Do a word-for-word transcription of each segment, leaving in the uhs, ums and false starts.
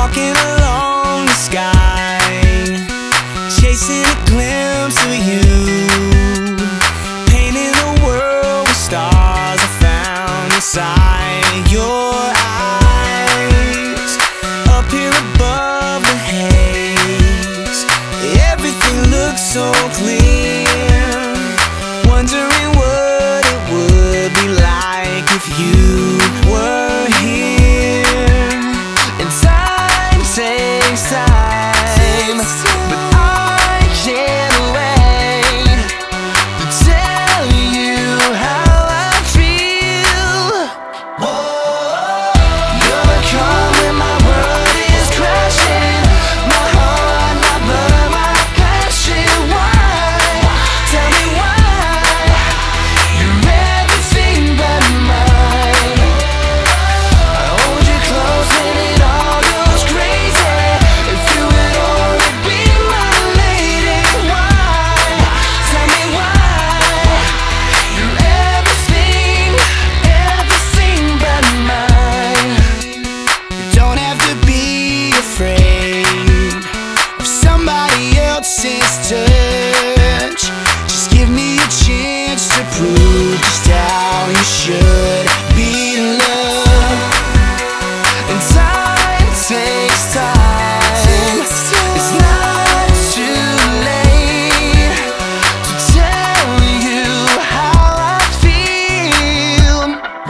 walking along the sky, chasing a glimpse of you, painting the world with stars I found inside your eyes. Up here above the haze, everything looks so clear, wondering what it would be like if you were here. And time takes time, but I can't wait to tell you how I feel. You're calling, my world is crashing, my heart, my blood, my passion. Why? Tell me why? You're everything but mine. I hold you close when it all goes crazy. If you would only be my lady. Why? Tell me why? You're everything, everything but mine. You don't have to be afraid of somebody else's touch. Just give me a chance to prove just how you should be loved. And time takes time. It's not too late to tell you how I feel.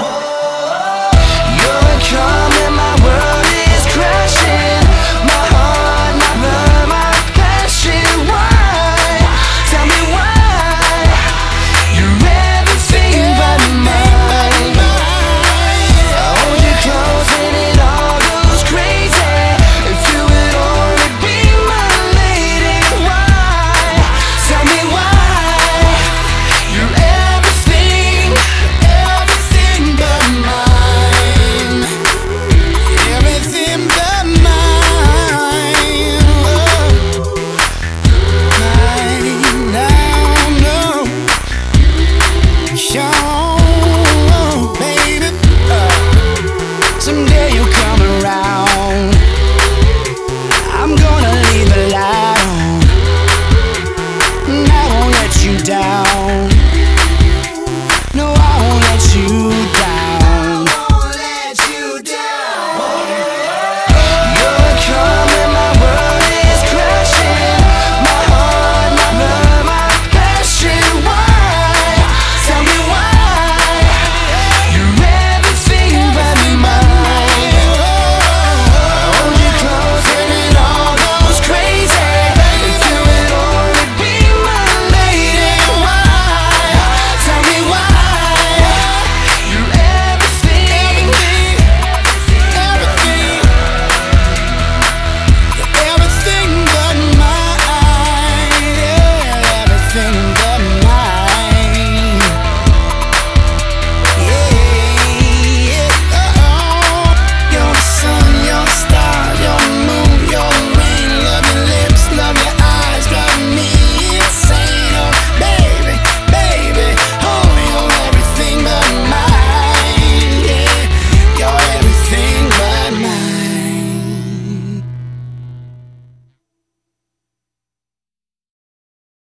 You're coming, my world is crashing, my heart, my blood, my passion. Why? Tell me why? You're everything but mine. I hold you close when it all goes crazy. If you would only be my lady. Why? Tell me why? You're everything, everything but mine. Everything but mine. Oh, I now know. Show, baby. Uh, someday you'll